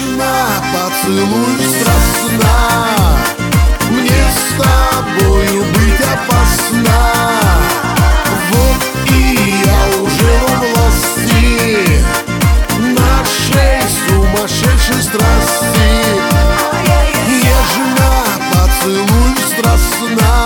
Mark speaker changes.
Speaker 1: Нежно поцелуй страстно, мне с тобою быть опасно. Вот и я уже во власти нашей сумасшедшей страсти. Нежно поцелуй страстно,